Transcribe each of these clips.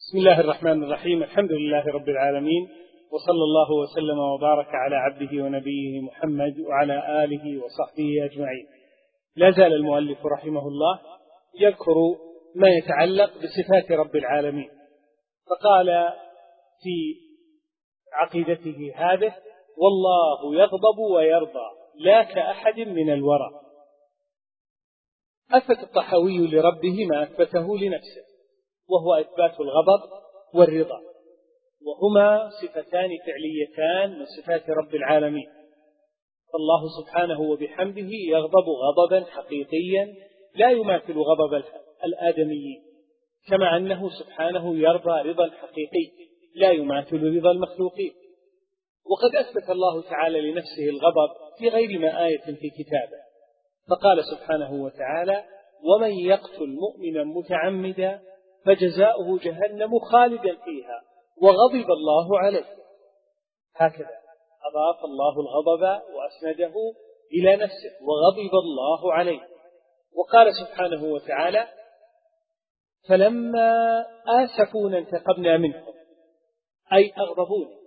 بسم الله الرحمن الرحيم. الحمد لله رب العالمين، وصلى الله وسلم وبارك على عبده ونبيه محمد وعلى آله وصحبه أجمعين. لا زال المؤلف رحمه الله يذكر ما يتعلق بصفات رب العالمين، فقال في عقيدته هذه: والله يغضب ويرضى لا كأحد من الورى. أثبت الطحاوي لربه ما أثبته لنفسه، وهو إثبات الغضب والرضا، وهما صفتان فعليتان من صفات رب العالمين. فالله سبحانه وبحمده يغضب غضبا حقيقيا لا يماثل غضب الآدميين، كما أنه سبحانه يرضى رضا حقيقي لا يماثل رضا المخلوقين. وقد أثبت الله تعالى لنفسه الغضب في غير ما آية في كتابه، فقال سبحانه وتعالى: ومن يقتل مؤمنا متعمدا فجزاؤه جهنم خالدا فيها وغضب الله عليه. هكذا أضاف الله الغضب وأسنده إلى نفسه: وغضب الله عليه. وقال سبحانه وتعالى: فلما آسفونا انتقمنا منهم، أي أغضبونا.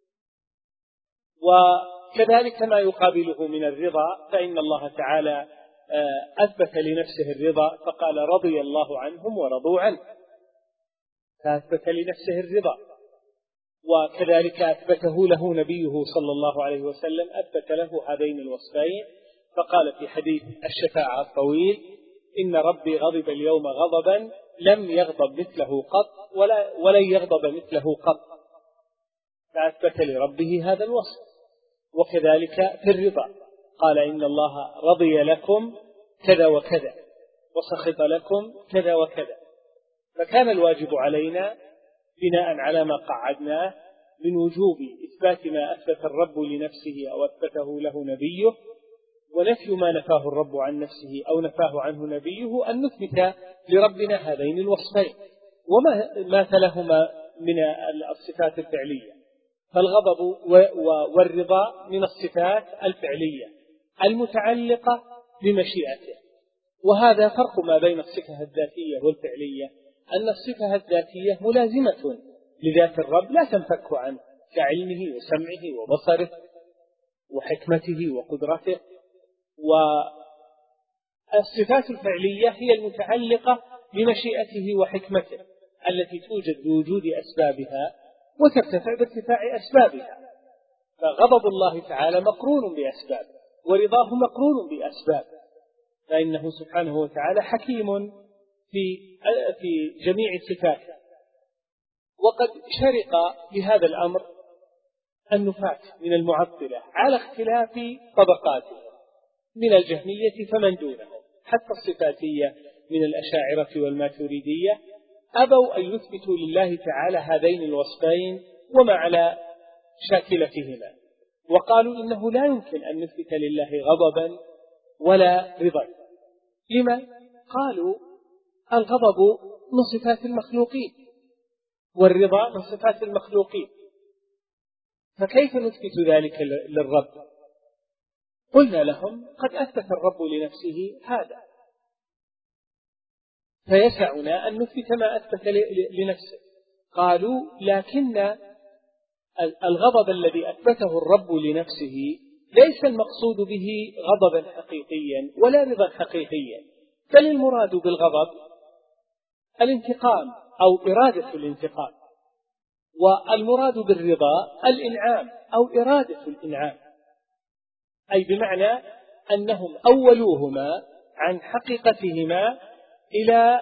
وكذلك ما يقابله من الرضا، فإن الله تعالى أثبت لنفسه الرضا فقال: رضي الله عنهم ورضوا عنه، فأثبت لنفسه الرضا. وكذلك أثبته له نبيه صلى الله عليه وسلم، أثبت له هذين الوصفين، فقال في حديث الشفاعة الطويل: إن ربي غضب اليوم غضبا لم يغضب مثله قط ولن يغضب مثله قط، فأثبت لربه هذا الوصف. وكذلك في الرضا قال: إن الله رضي لكم كذا وكذا وسخط لكم كذا وكذا. فكان الواجب علينا بناء على ما قعدناه من وجوب إثبات ما أثبت الرب لنفسه أو أثبته له نبيه، ونفي ما نفاه الرب عن نفسه أو نفاه عنه نبيه، أن نثبت لربنا هذين الوصفين وما مثلهما من الصفات الفعلية. فالغضب والرضا من الصفات الفعلية المتعلقة بمشيئته، وهذا فرق ما بين الصفة الذاتية والفعلية، أن الصفة الذاتية ملازمة لذات الرب لا تنفك عنه، كعلمه وسمعه وبصره وحكمته وقدرته. والصفات الفعلية هي المتعلقة بمشيئته وحكمته التي توجد بوجود أسبابها وترتفع بارتفاع أسبابها. فغضب الله تعالى مقرون بأسباب، ورضاه مقرون بأسباب، فإنه سبحانه وتعالى حكيم في جميع صفاته. وقد شرق بهذا الأمر النفاة من المعطلة على اختلاف طبقاتهم، من الجهمية فمن دونهم حتى الصفاتية من الأشاعرة والماتريدية، أبوا أن يثبتوا لله تعالى هذين الوصفين وما على شاكلتهما، وقالوا إنه لا يمكن أن نثبت لله غضبا ولا رضا. لما؟ قالوا: الغضب من صفات المخلوقين والرضا من صفات المخلوقين، فكيف نثبت ذلك للرب؟ قلنا لهم: قد أثبت الرب لنفسه هذا، فيسعنا أن نثبت ما أثبت لنفسه. قالوا: لكن الغضب الذي أثبته الرب لنفسه ليس المقصود به غضبا حقيقيا ولا رضا حقيقيا، بل المراد بالغضب الانتقام أو إرادة الانتقام، والمراد بالرضا الإنعام أو إرادة الإنعام، أي بمعنى أنهم أولوهما عن حقيقتهما إلى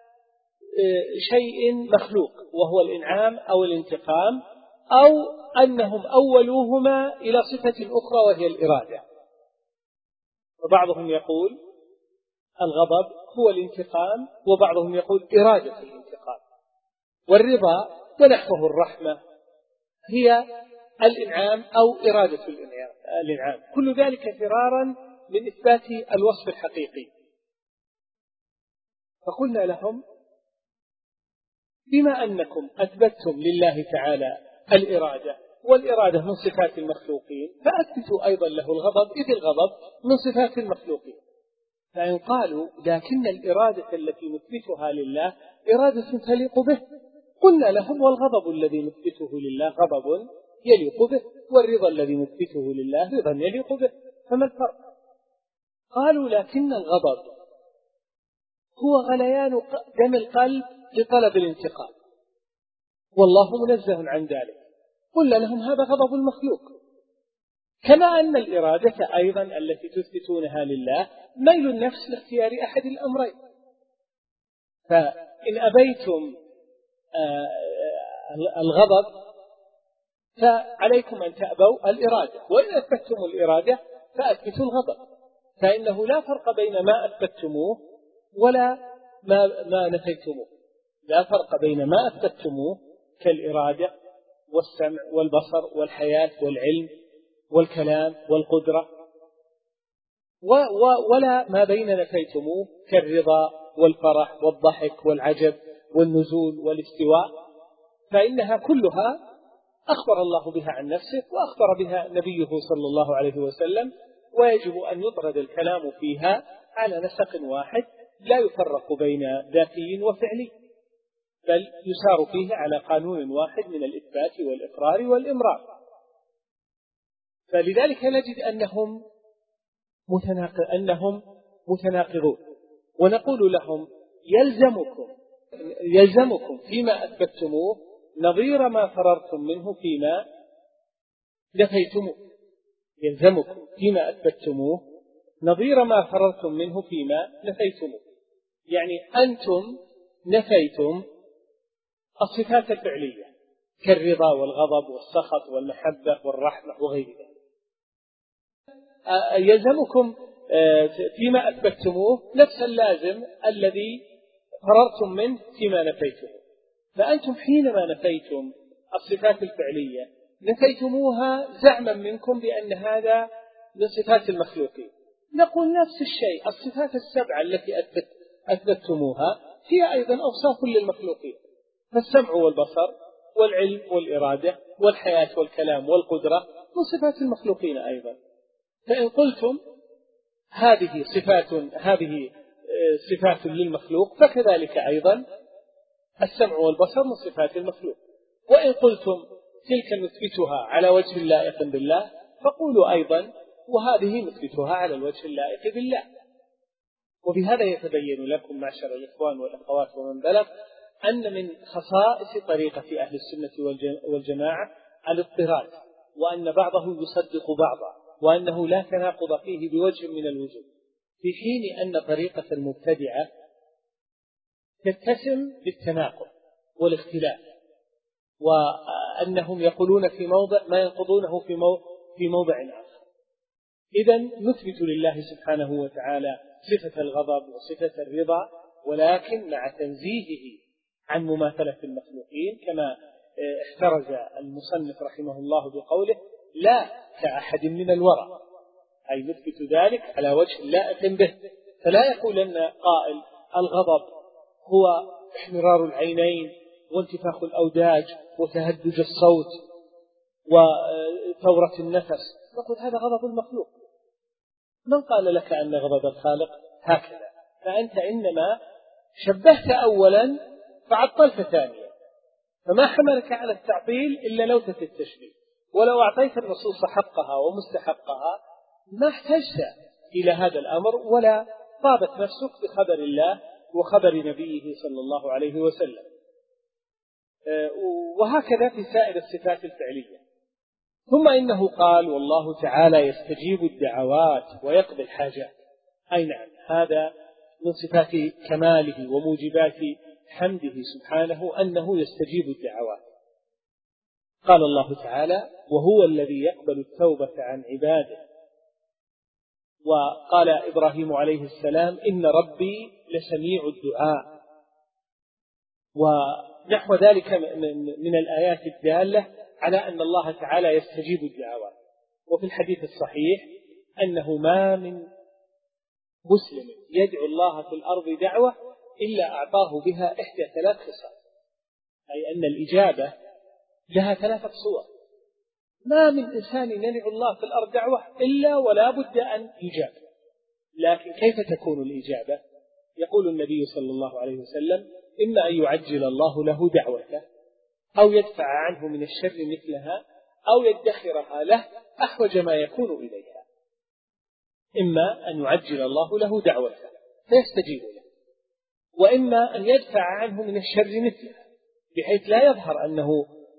شيء مخلوق وهو الإنعام أو الانتقام، أو أنهم أولوهما إلى صفة أخرى وهي الإرادة. وبعضهم يقول الغضب هو الانتقام، وبعضهم يقول إرادة الانتقام. والرضا ونحوه الرحمة هي الإنعام أو إرادة الإنعام، كل ذلك فرارا من إثبات الوصف الحقيقي. فقلنا لهم: بما أنكم أثبتتم لله تعالى الإرادة، والإرادة من صفات المخلوقين، فأثبتوا أيضا له الغضب، إذ الغضب من صفات المخلوقين. فإن قالوا: لكن الإرادة التي نثبتها لله إرادة تليق به، قلنا لهم والغضب الذي نثبته لله غضب يليق به، والرضا الذي نثبته لله رضا يليق به، فما الفرق؟ قالوا لكن الغضب هو غليان دم القلب لطلب الانتقام، والله منزه عن ذلك. قلنا لهم هذا غضب المخلوق، كما أن الإرادة أيضا التي تثبتونها لله ميل النفس لاختيار أحد الأمرين، فإن أبيتم الغضب فعليكم أن تأبوا الإرادة، وإن أثبتم الإرادة فأثبتوا الغضب، فإنه لا فرق بين ما أثبتموه ولا ما نفيتموه، لا فرق بين ما أثبتموه كالإرادة والسمع والبصر والحياة والعلم والكلام والقدرة، ولا ما بين نفيتموه كالرضا والفرح والضحك والعجب والنزول والاستواء، فإنها كلها أخبر الله بها عن نفسه وأخبر بها نبيه صلى الله عليه وسلم، ويجب أن يطرد الكلام فيها على نسق واحد لا يفرق بين ذاتي وفعلي، بل يسار فيه على قانون واحد من الإثبات والإقرار والإمرار. فلذلك نجد أنهم متناقضون، ونقول لهم يلزمكم فيما أثبتموه نظير ما فررتم منه فيما نفيتموه، يلزمكم فيما أثبتموه نظير ما فررتم منه فيما نفيتموه، يعني أنتم نفيتم الصفات الفعلية كالرضا والغضب والسخط والمحبة والرحمة وغير ذلك، يلزمكم فيما أثبتموه نفس اللازم الذي فررتم منه فيما نفيتموه. فأنتم حينما نفيتم الصفات الفعلية نفيتموها زعما منكم بأن هذا من صفات المخلوقين، نقول نفس الشيء، الصفات السبعة التي أثبتموها هي أيضا أوصاف للمخلوقين، فالسمع والبصر والعلم والإرادة والحياة والكلام والقدرة من صفات المخلوقين أيضا. فإن قلتم هذه صفات للمخلوق فكذلك أيضا السمع والبصر من صفات المخلوق، وإن قلتم تلك نثبتها على وجه اللائق بالله فقولوا أيضا وهذه نثبتها على الوجه اللائق بالله. وبهذا يتبين لكم معشر الإخوان والأخوات ومن بلغ أن من خصائص طريقة أهل السنة والجماعة الاضطراد، وأن بعضه يصدق بعضا، وأنه لا تناقض فيه بوجه من الوجوه، في حين أن طريقة المبتدعة تتسم بالتناقض والاختلاف، وأنهم يقولون في موضع ما ينقضونه في موضع آخر. إذن نثبت لله سبحانه وتعالى صفة الغضب وصفة الرضا، ولكن مع تنزيهه عن مماثلة المخلوقين، كما احترز المصنف رحمه الله بقوله لا كأحد من الورى، أي نثبت ذلك على وجه لائق به، فلا يقولن قائل الغضب هو احمرار العينين وانتفاخ الأوداج وتهدج الصوت وثورة النفس، نقول هذا غضب المخلوق. من قال لك أن غضب الخالق هكذا؟ فأنت إنما شبهت أولا فعطلت ثانيا، فما حملك على التعطيل إلا لوثة التشبيه، ولو أعطيت النصوص حقها ومستحقها ما احتجت إلى هذا الأمر، ولا طابت نفسك بخبر الله وخبر نبيه صلى الله عليه وسلم. وهكذا في سائر الصفات الفعلية. ثم إنه قال والله تعالى يستجيب الدعوات ويقضي الحاجات، أي نعم، هذا من صفات كماله وموجبات حمده سبحانه أنه يستجيب الدعوات. قال الله تعالى وهو الذي يقبل التوبة عن عباده، وقال إبراهيم عليه السلام إن ربي لسميع الدعاء، ونحو ذلك من الآيات الدالة على أن الله تعالى يستجيب الدعوات. وفي الحديث الصحيح أنه ما من مسلم يدعو الله في الأرض دعوة إلا أعطاه بها إحدى ثلاث خصال، أي أن الإجابة لها ثلاثة صور. ما من إنسان يدعو الله في الأرض دعوة إلا ولا بد أن يجاب، لكن كيف تكون الإجابة؟ يقول النبي صلى الله عليه وسلم إما أن يعجل الله له دعوته أو يدفع عنه من الشر مثلها أو يدخرها له أحوج ما يكون إليها. إما أن يعجل الله له دعوته فيستجيب له، وإما أن يدفع عنه من الشر مثلها بحيث لا يظهر أنه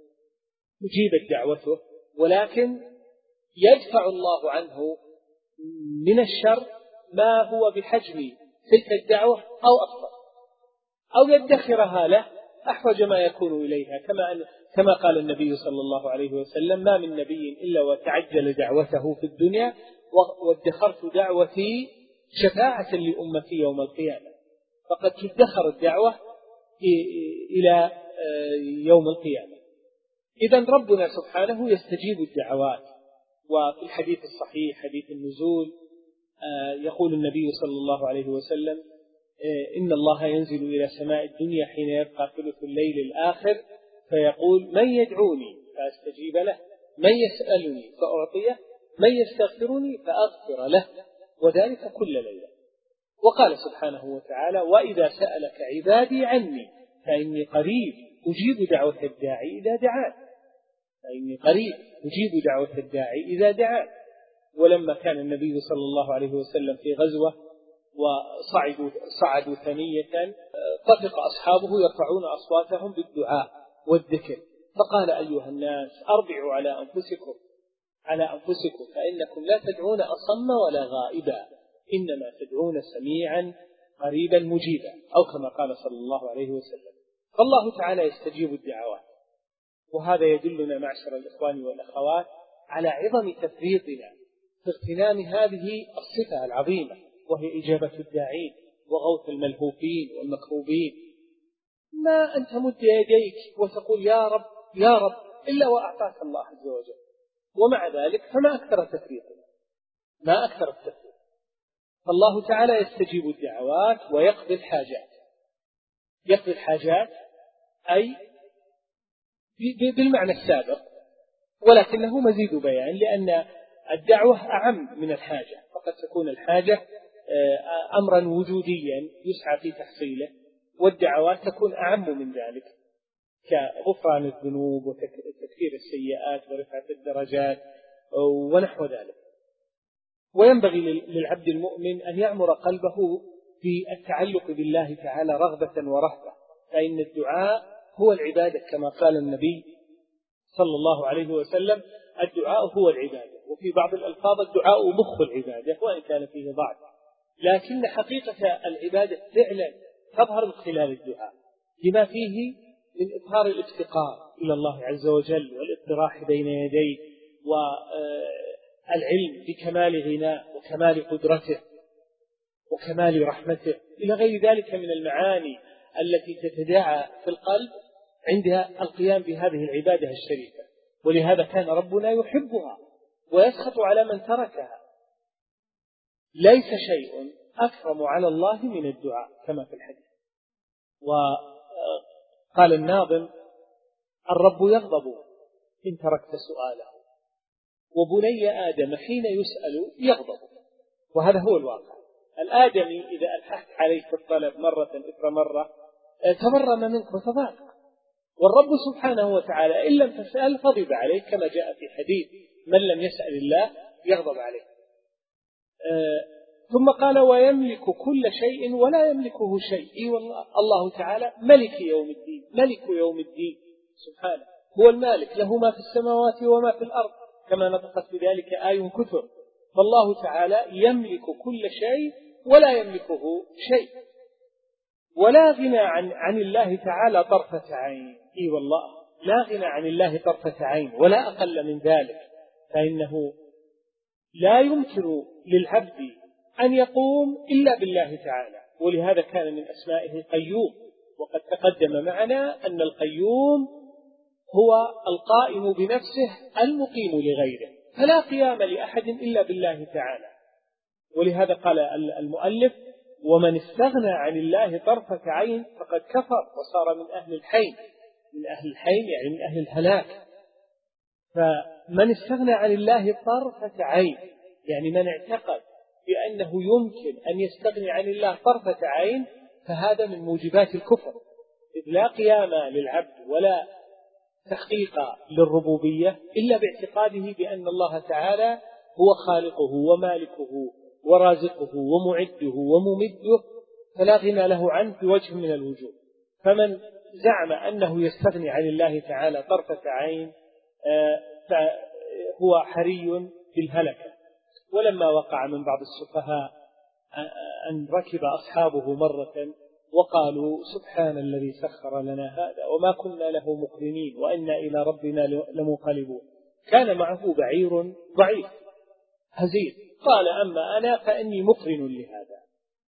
أجيبت دعوته، ولكن يدفع الله عنه من الشر ما هو بحجم تلك الدعوة أو أكثر، أو يدخرها له أحوج ما يكون إليها، كما قال النبي صلى الله عليه وسلم: ما من نبي إلا وتعجل دعوته في الدنيا وادخرت دعوتي شفاعة لأمتي يوم القيامة. فقد تدخر الدعوة إلى يوم القيامة. إذن ربنا سبحانه يستجيب الدعوات. وفي الحديث الصحيح حديث النزول يقول النبي صلى الله عليه وسلم: إن الله ينزل إلى سماء الدنيا حين يبقى ثلث الليل الآخر فيقول: من يدعوني فأستجيب له، من يسألني فأعطيه، من يستغفرني فأغفر له، وذلك كل ليلة. وقال سبحانه وتعالى: وإذا سألك عبادي عني فإني قريب أجيب دعوة الداعي إذا دعان، فإني قريب أجيب دعوة الداعي إذا دعان. ولما كان النبي صلى الله عليه وسلم في غزوة وصعدوا ثنية طفق أصحابه يرفعون أصواتهم بالدعاء والذكر، فقال: أيها الناس أربعوا على أنفسكم فإنكم لا تدعون أصم ولا غائبا، إنما تدعون سميعا قريبا مجيبا، أو كما قال صلى الله عليه وسلم. فالله تعالى يستجيب الدعوات، وهذا يدلنا معشر الإخوان والأخوات على عظم تفريطنا في اغتنام هذه الصفة العظيمة، وهي إجابة الداعين وغوث الملهوفين والمكروبين. ما أنت مد يديك وتقول: يا رب يا رب، إلا وأعطاك الله عز وجل، ومع ذلك فما أكثر تفريطنا، ما أكثر التفريط. فالله تعالى يستجيب الدعوات ويقضي الحاجات. يقضي الحاجات أي بالمعنى السابق، ولكنه مزيد بيان، لأن الدعوة أعم من الحاجة، فقد تكون الحاجة أمرا وجوديا يسعى في تحصيله، والدعوات تكون أعم من ذلك كغفران الذنوب وتكفير السيئات ورفعة الدرجات ونحو ذلك. وينبغي للعبد المؤمن أن يعمر قلبه بالتعلق بالله تعالى رغبة ورهبة، فإن الدعاء هو العبادة كما قال النبي صلى الله عليه وسلم: الدعاء هو العبادة. وفي بعض الألفاظ: الدعاء مخ العبادة، وإن كان فيه ضعف، لكن حقيقة العبادة فعلا تظهر من خلال الدعاء، لما فيه من إظهار الافتقار إلى الله عز وجل والاضطراح بين يديه والعلم بكمال غناه وكمال قدرته وكمال رحمته إلى غير ذلك من المعاني التي تتداعى في القلب عند القيام بهذه العبادة الشريفة. ولهذا كان ربنا يحبها ويسخط على من تركها. ليس شيء أكرم على الله من الدعاء كما في الحديث. وقال الناظم: الرب يغضب إن تركت سؤاله، وبني آدم حين يسأل يغضب. وهذا هو الواقع. الآدمي إذا ألححت عليه في الطلب مرة إثر مرة تبرم منك وتضايق، والرب سبحانه وتعالى إن لم تسأل غضب عليك، كما جاء في حديث: من لم يسأل الله يغضب عليه. ثم قال: ويملك كل شيء ولا يملكه شيء. والله الله تعالى ملك يوم الدين، ملك يوم الدين سبحانه، هو المالك، له ما في السماوات وما في الأرض، كما نطقت بذلك آي كثر. فالله تعالى يملك كل شيء ولا يملكه شيء، ولا غنى عن الله تعالى طرفة عين. إي والله لا غنى عن الله طرفة عين ولا أقل من ذلك، فإنه لا يمكن للعبد أن يقوم إلا بالله تعالى. ولهذا كان من أسمائه القيوم، وقد تقدم معنا أن القيوم هو القائم بنفسه المقيم لغيره، فلا قيام لأحد إلا بالله تعالى. ولهذا قال المؤلف: ومن استغنى عن الله طرفة عين فقد كفر وصار من أهل الحين. من أهل الحين يعني من أهل الهلاك. فمن استغنى عن الله طرفة عين يعني من اعتقد بأنه يمكن أن يستغني عن الله طرفة عين، فهذا من موجبات الكفر، إذ لا قيام للعبد ولا تحقيق للربوبية إلا باعتقاده بأن الله تعالى هو خالقه ومالكه ورازقه ومعده وممده، فلا غنى له عنه بوجه من الوجوه. فمن زعم أنه يستغني عن الله تعالى طرفة عين فهو حري بالهلكة. ولما وقع من بعض السفهاء أن ركب أصحابه مرة وقالوا سبحان الذي سخر لنا هذا وما كنا له مقرنين وإنا إلى ربنا لمنقلبون، كان معه بعير ضعيف هزيل، قال أما أنا فإني مقرن لهذا.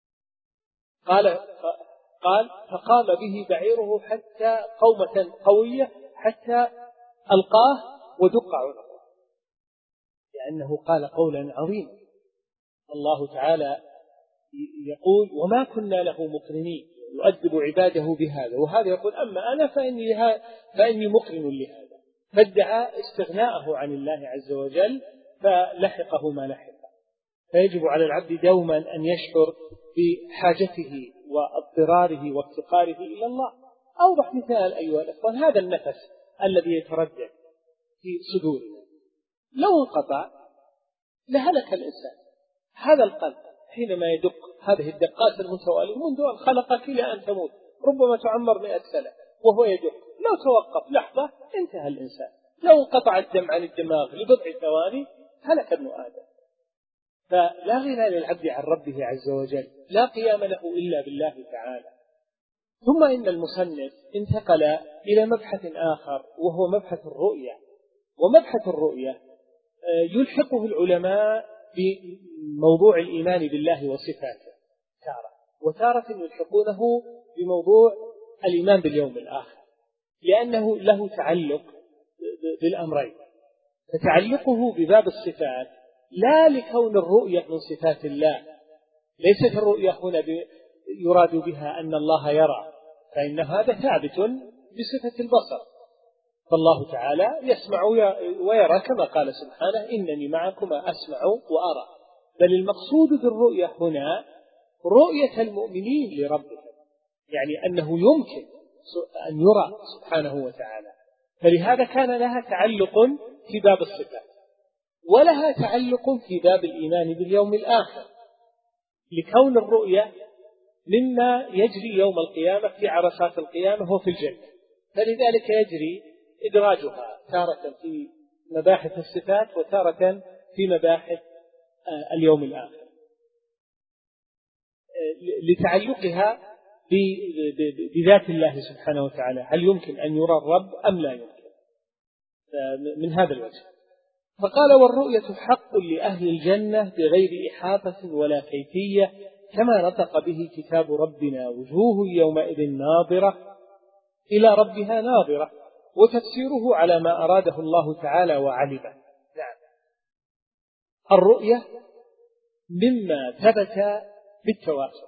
قال فقام به بعيره حتى قومة قوية حتى ألقاه ودق عنقه، لأنه قال قولا عظيما. الله تعالى يقول وما كنا له مقرنين، يؤدب عباده بهذا، وهذا يقول أما أنا فإني مقرن لهذا، فادعى استغناءه عن الله عز وجل فلحقه ما لحق. فيجب على العبد دوما أن يشعر بحاجته واضطراره وافتقاره إلى الله. أوضح مثال أيها الأخوان هذا النفس الذي يتردد في صدورنا، لو انقطع لهلك الإنسان. هذا القلب حينما يدق هذه الدقات المتوالية منذ أن خلقك إلى أن تموت، ربما تعمر 100 سنة وهو يدق، لو توقف لحظة انتهى الإنسان. لو انقطع الدم عن الدماغ لبضع ثواني هلك ابن آدم. فلا غنى للعبد عن ربه عز وجل، لا قيام له إلا بالله تعالى. ثم إن المصنف انتقل إلى مبحث آخر وهو مبحث الرؤية. ومبحث الرؤية يلحقه العلماء بموضوع الإيمان بالله وصفاته تارة، وتارة يلحقونه بموضوع الإيمان باليوم الآخر، لأنه له تعلق بالأمرين. فتعلقه بباب الصفات لا لكون الرؤية من صفات الله، ليست الرؤية هنا يراد بها أن الله يرى، فإن هذا ثابت بصفة البصر، فالله تعالى يسمع ويرى كما قال سبحانه إنني معكما أسمع وأرى. بل المقصود بالرؤية هنا رؤية المؤمنين لربهم، يعني أنه يمكن أن يرى سبحانه وتعالى. فلهذا كان لها تعلق في باب الصفات، ولها تعلق في باب الإيمان باليوم الآخر، لكون الرؤية مما يجري يوم القيامة في عرصات القيامة وفي الجنة، فلذلك يجري إدراجها تارة في مباحث الصفات وتارة في مباحث اليوم الآخر، لتعلقها بذات الله سبحانه وتعالى. هل يمكن أن يرى الرب أم لا يمكن؟ من هذا الوجه فقال والرؤية حق لأهل الجنة بغير إحاطة ولا كيفية، كما نطق به كتاب ربنا وجوه يومئذ ناظرة إلى ربها ناظرة، وتفسيره على ما أراده الله تعالى وعلمه. نعم، الرؤية مما ثبت بالتواتر،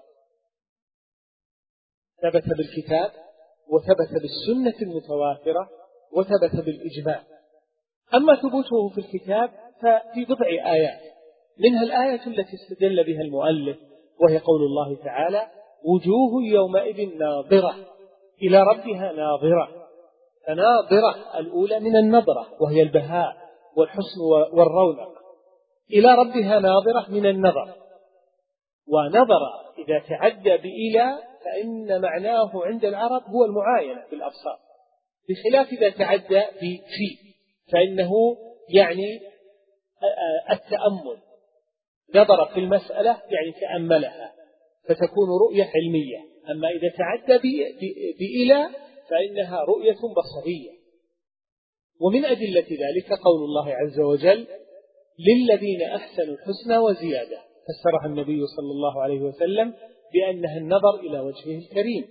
ثبت بالكتاب وثبت بالسنة المتواترة وثبت بالإجماع. أما ثبوته في الكتاب ففي بضع آيات، منها الآية التي استدل بها المؤلف وهي قول الله تعالى وجوه يومئذ ناظرة إلى ربها ناظرة. فناظرة الأولى من النظرة وهي البهاء والحسن والرونق، إلى ربها ناظرة من النظر. ونظر إذا تعدى بإلى فإن معناه عند العرب هو المعاينة بالأبصار، بخلاف إذا تعدى بفي فإنه يعني التأمل. نظر في المسألة يعني تأملها فتكون رؤية علمية. أما إذا تعدى بإلى فإنها رؤية بصرية. ومن أدلة ذلك قول الله عز وجل للذين أحسنوا الحسنى وزيادة، فسرها النبي صلى الله عليه وسلم بأنها النظر إلى وجهه الكريم.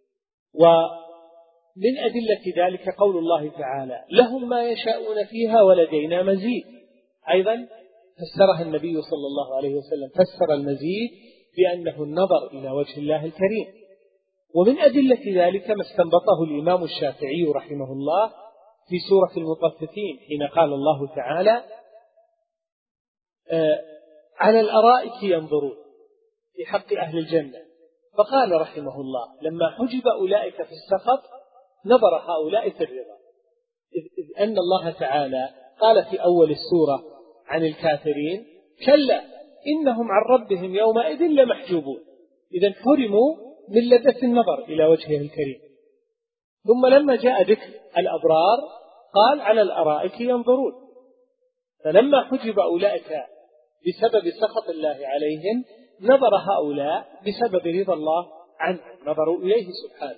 ومن أدلة ذلك قول الله تعالى لهم ما يشاءون فيها ولدينا مزيد، أيضا فسرها النبي صلى الله عليه وسلم، فسر المزيد بأنه النظر إلى وجه الله الكريم. ومن أدلة ذلك ما استنبطه الإمام الشافعي رحمه الله في سورة المطففين حين قال الله تعالى على الأرائك ينظرون في حق أهل الجنة، فقال رحمه الله: لما حجب أولئك في السخط نظر هؤلاء في الرضا، إذ أن الله تعالى قال في أول السورة عن الكافرين: كلا إنهم عن ربهم يومئذ لمحجوبون. إذن حرموا من لذة النظر إلى وجهه الكريم. ثم لما جاء ذكر الأبرار قال: على الأرائك ينظرون. فلما حجب أولئك بسبب سخط الله عليهم نظر هؤلاء بسبب رضا الله عنهم، نظروا إليه سبحانه.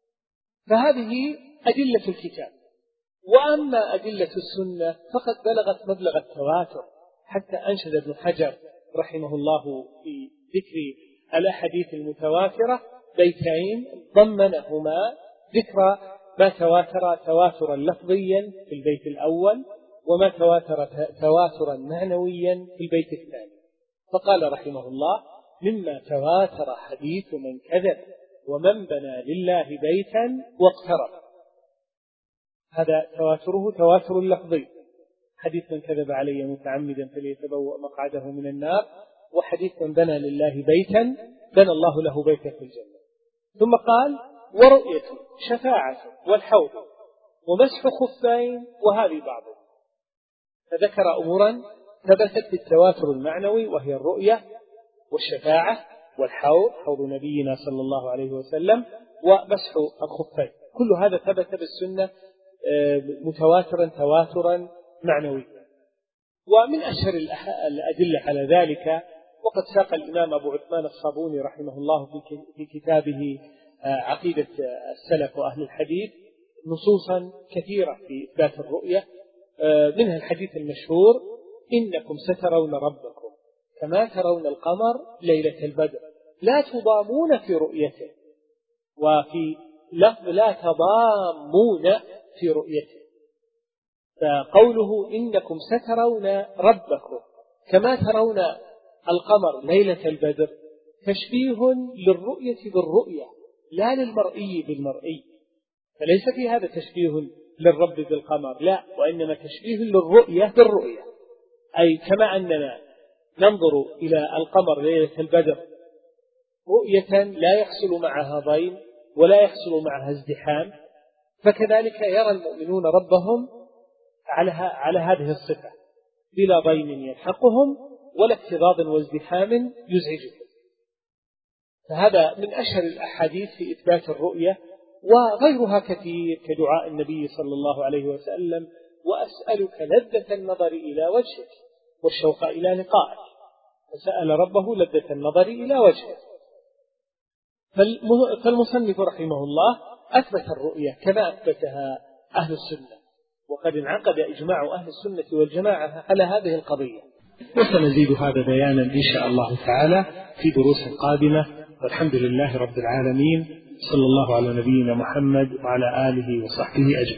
فهذه أدلة الكتاب. وأما أدلة السنة فقد بلغت مبلغ التواتر، حتى أنشد ابن حجر رحمه الله في ذكر الأحاديث المتواترة بيتين ضمنهما ذكر ما تواتر تواترا لفظيا في البيت الأول، وما تواتر تواترا معنويا في البيت الثاني. فقال رحمه الله: مما تواتر حديث من كذب ومن بنى لله بيتا واقترب. هذا تواتره تواتر لفظي، حديث من كذب علي متعمدا فليتبوأ مقعده من النار، وحديث من بنى لله بيتا بنى الله له بيتا في الجنة. ثم قال: ورؤية شفاعة والحوض ومسح خفين وهذه بعض. فذكر أمورا ثبتت بالتواتر المعنوي، وهي الرؤية والشفاعة والحوض، حوض نبينا صلى الله عليه وسلم، ومسح الخفين. كل هذا ثبت بالسنة متواترا تواترا معنويا. ومن أشهر الأدلة على ذلك، وقد ساق الإمام أبو عثمان الصابوني رحمه الله في كتابه عقيدة السلف وأهل الحديث نصوصا كثيرة في إثبات الرؤية، منها الحديث المشهور: إنكم سترون ربكم كما ترون القمر ليلة البدر لا تضامون في رؤيته، وفي لفظ لا تضامون في رؤيته. فقوله إنكم سترون ربكم كما ترون القمر ليلة البدر تشبيه للرؤية بالرؤية لا للمرئي بالمرئي، فليس في هذا تشبيه للرب بالقمر، لا، وإنما تشبيه للرؤية بالرؤية. أي كما أننا ننظر إلى القمر ليلة البدر رؤية لا يحصل معها ضيم ولا يحصل معها ازدحام، فكذلك يرى المؤمنون ربهم على هذه الصفة بلا ضيم يلحقهم ولا اكتظاظ وازدحام يزعجهم. فهذا من أشهر الأحاديث في إثبات الرؤية، وغيرها كثير كدعاء النبي صلى الله عليه وسلم: وأسألك لذة النظر إلى وجهك والشوق إلى لقائك. فسأل ربه لذة النظر إلى وجهه. فالمصنف رحمه الله أثبت الرؤية كما أثبتها أهل السنة، وقد انعقد إجماع أهل السنة والجماعة على هذه القضية. وسنزيد هذا بيانا إن شاء الله تعالى في دروس قادمة، والحمد لله رب العالمين، صلى الله على نبينا محمد وعلى آله وصحبه أجمعين.